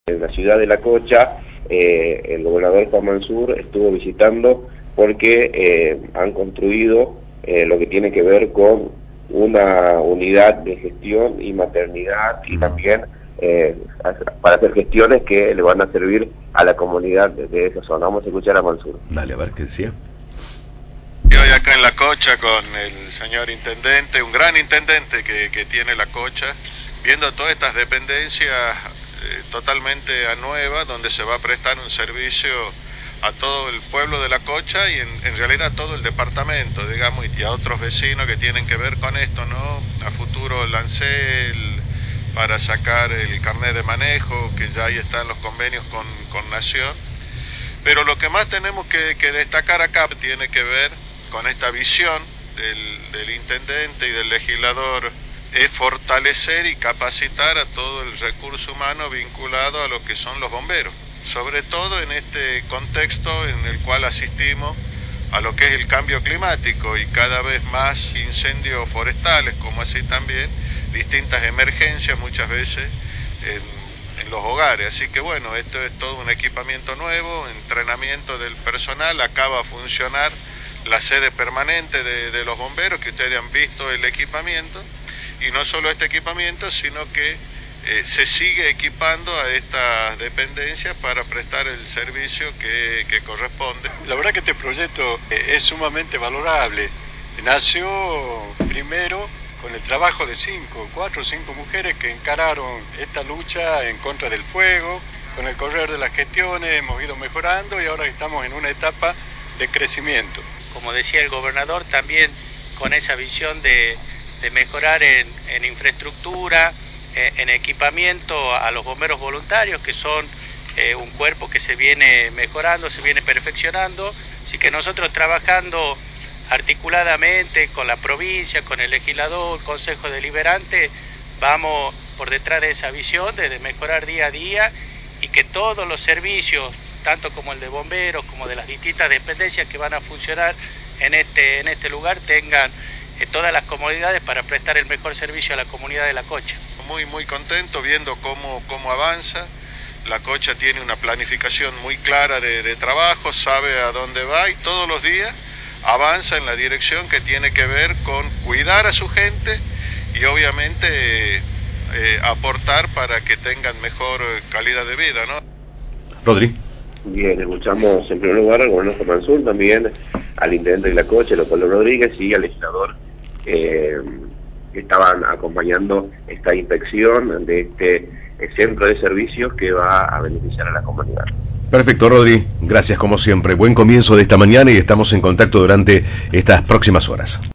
En la ciudad de La Cocha, el gobernador Juan Mansur estuvo visitando porque han construido lo que tiene que ver con una unidad de gestión y maternidad y también para hacer gestiones que le van a servir a la comunidad de esa zona. Vamos a escuchar a Mansur. Dale, a ver qué decía. Y hoy acá en La Cocha con el señor intendente, un gran intendente que tiene La Cocha, viendo todas estas dependencias totalmente nuevas, donde se va a prestar un servicio a todo el pueblo de La Cocha y en realidad a todo el departamento, digamos, y a otros vecinos que tienen que ver con esto, ¿no? A futuro lancé para sacar el carnet de manejo, que ya ahí están los convenios con Nación. Pero lo que más tenemos que destacar acá tiene que ver con esta visión del intendente y del legislador, es fortalecer y capacitar a todo el recurso humano vinculado a lo que son los bomberos, sobre todo en este contexto en el cual asistimos a lo que es el cambio climático y cada vez más incendios forestales, como así también distintas emergencias muchas veces en los hogares. Así que bueno, esto es todo un equipamiento nuevo, entrenamiento del personal, acaba a funcionar la sede permanente de los bomberos, que ustedes han visto el equipamiento, y no solo este equipamiento, sino que se sigue equipando a estas dependencias para prestar el servicio que corresponde. La verdad que este proyecto es sumamente valorable. Nació primero con el trabajo de 4 o 5 mujeres que encararon esta lucha en contra del fuego. Con el correr de las gestiones hemos ido mejorando y ahora estamos en una etapa de crecimiento. Como decía el gobernador, también con esa visión de mejorar en infraestructura, en equipamiento a los bomberos voluntarios, que son un cuerpo que se viene mejorando, se viene perfeccionando. Así que nosotros trabajando articuladamente con la provincia, con el legislador, consejo deliberante, vamos por detrás de esa visión de mejorar día a día y que todos los servicios, tanto como el de bomberos, como de las distintas dependencias que van a funcionar en este lugar, tengan todas las comodidades para prestar el mejor servicio a la comunidad de La Cocha. Muy contento viendo cómo avanza. La Cocha tiene una planificación muy clara de trabajo, sabe a dónde va y todos los días avanza en la dirección que tiene que ver con cuidar a su gente y obviamente aportar para que tengan mejor calidad de vida, ¿no? Rodri. Bien, escuchamos en primer lugar al gobernador Mansur, también al intendente de La Cocha, Leopoldo Rodríguez, y al legislador que estaban acompañando esta inspección de este centro de servicios que va a beneficiar a la comunidad. Perfecto, Rodri. Gracias como siempre. Buen comienzo de esta mañana y estamos en contacto durante estas próximas horas.